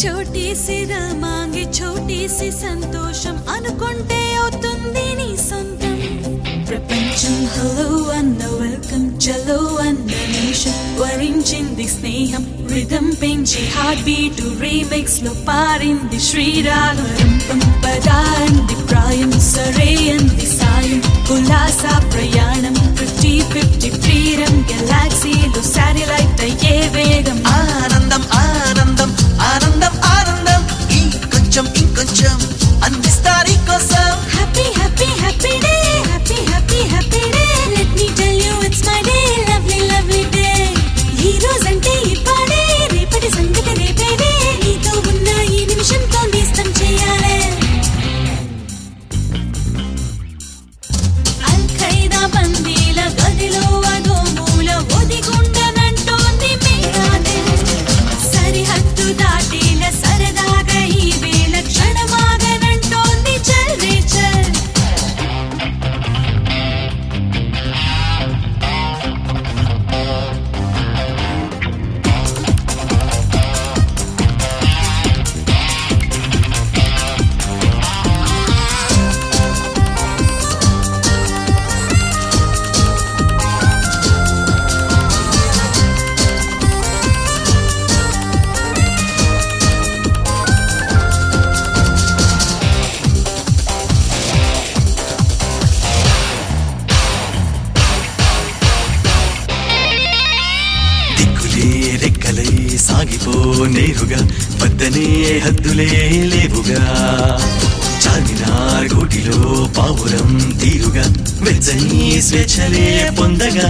छोटी सी दिल मांगे छोटी सी संतोषम अनुకుంటే అవుతుంది నీ సొంతం ప్రపంచం హలో అన్న వెల్కమ్ చలో అన్న నిమిషం వరించింది స్నేహం రిథం పెంచి హార్ట్ బీట్ రీమిక్స్ లో పారింది శ్రీరాగం పంపదాంది ప్రాయం సరే అంది సాయం కులాసా ప్రయాణం 50-50 ఫ్రీడమ్ గెలాక్సీలో శాటిలైట్ అయ్యే వేగం ఆనందం ఆనందం ఆనందం ఆనందం ఇంకొంచెం ఇంకొంచెం అందిస్తారీ కోసం happy happy happy day happy happy happy day let me tell you it's my day lovely lovely day ఈ రోజంటే ఇప్పుడే రేపటి సంగతి రేపేదే నీతో ఉన్న ఈ నిమిషంతో నేస్తం చేయాలి అల్ ఖైదా బందీల గదిలో అదో మూల ఒదిగుండనంటోంది మేరా దిల్ సరిహద్దు దాటిన సరదాగా ఈ వేళ క్షణమాగనంటోంది చల్ రే చల్ రెక్కలై సాగిపో నేరుగా వద్దనే హద్దులే లేవుగా చార్మినార్ గూటిలో పావురం తీరుగా వెచ్చని స్వేచ్ఛలే పొందగా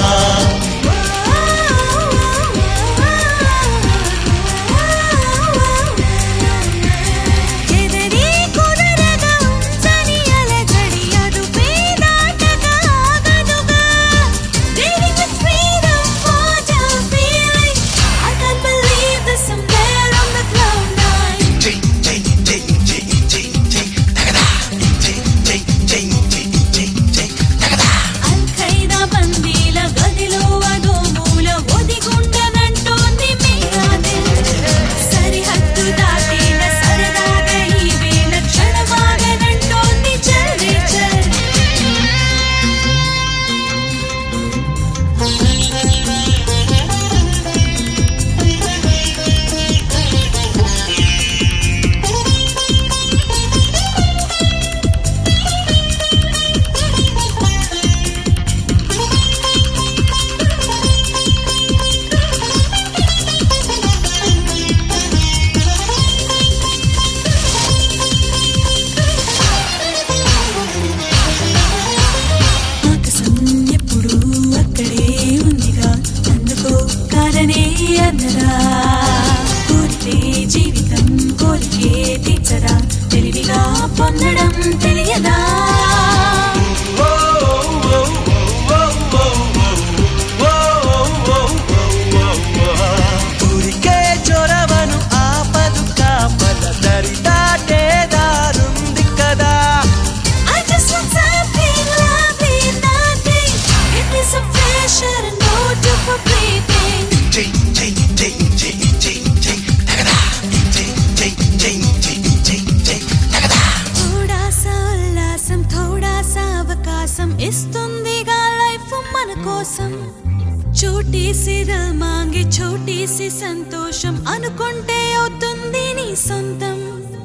జీవితం కోరికే తీర్చదా తెలివిగా పొందడం తెలియదా ఊరికే చొరవను ఆపదు కాపద దరి దాటే దారుంది కదా I just want something lovely, nothing. Give me some fresh air and no too for breathing. అవకాశం ఇస్తుందిగా లైఫ్ మన కోసం చోటీ సి దిల్ మాంగే చోటీ సి సంతోషం అనుకుంటే అవుతుంది నీ సొంతం